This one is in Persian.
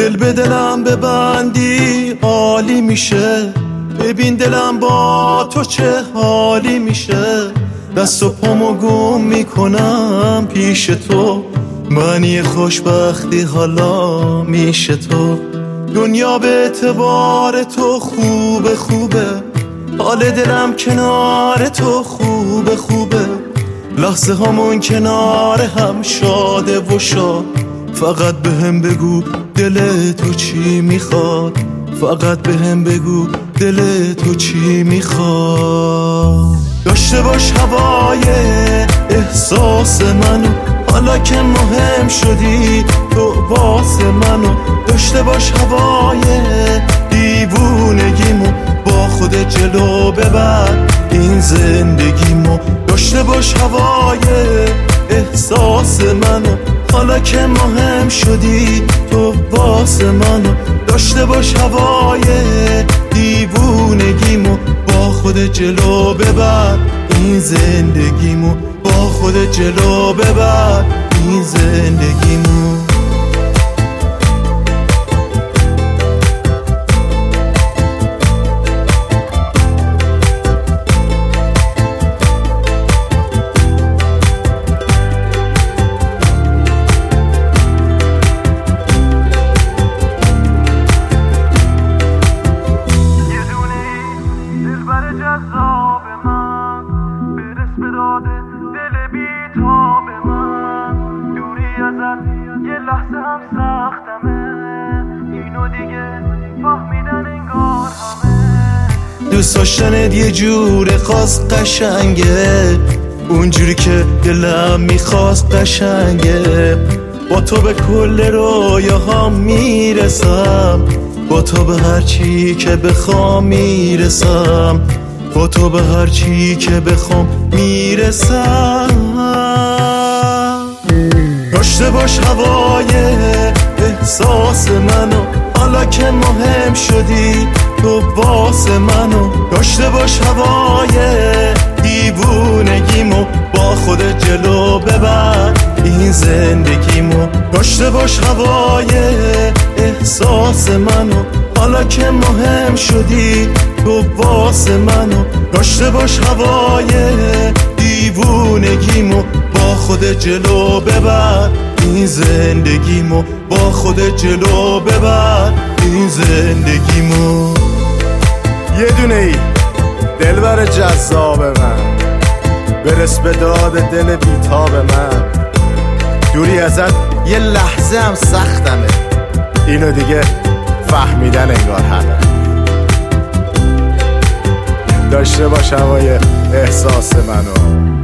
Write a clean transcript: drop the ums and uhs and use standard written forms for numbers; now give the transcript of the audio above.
دل به دلم ببندی عالی میشه، ببین دلم با تو چه حالی میشه. دست و پامو گم میکنم پیش تو، معنی خوشبختی حالا میشه تو. دنیا به اعتبار تو خوبه خوبه، حال دلم کنار تو خوبه خوبه. لحظه هامون کنار هم شاده و شاد، فقط به هم بگو دل تو چی میخواد، فقط به هم بگو دل تو چی میخواد. داشته باش هوای احساس منو، حالا که مهم شدی تو واسه منو. داشته باش هوای دیوونگیمو، با خود جلو ببر این زندگیمو. داشته باش هوای احساس منو، حالا که مهم شدی تو واسه منو. داشته باش هوای دیوونگیمو، با خود جلو ببر این زندگیمو، با خود جلو ببر این زندگیمو. جذاب من برس به داد دل بی‌تاب من، دوری ازت یه لحظه هم سختمه، اینو دیگه فهمیدن انگار همه. دوست داشتنت یه جور خاص قشنگه، اونجوری که دلم میخواست قشنگه. با تو به کل رویاهام میرسم، با تو به هر چی که بخوام میرسم، با تو به هر چی که بخوام میرسم. داشته باش هوای احساس منو، حالا که مهم شدی تو واسه منو. داشته باش هوای دیوونگیمو، با خود جلو ببر این زندگیمو. داشته باش هوای احساس منو، حالا که مهم شدی تو واسه منو. داشته باش هوای دیوونگیمو، با خود جلو ببر این زندگیمو، با خود جلو ببر این زندگیمو. یه دونه ای دلبر جذاب من، برس به داد دل بیتاب من، دوری ازت یه لحظه هم سختمه، اینو دیگه فهمیدن انگار همه. داشته باش هوای احساس منو.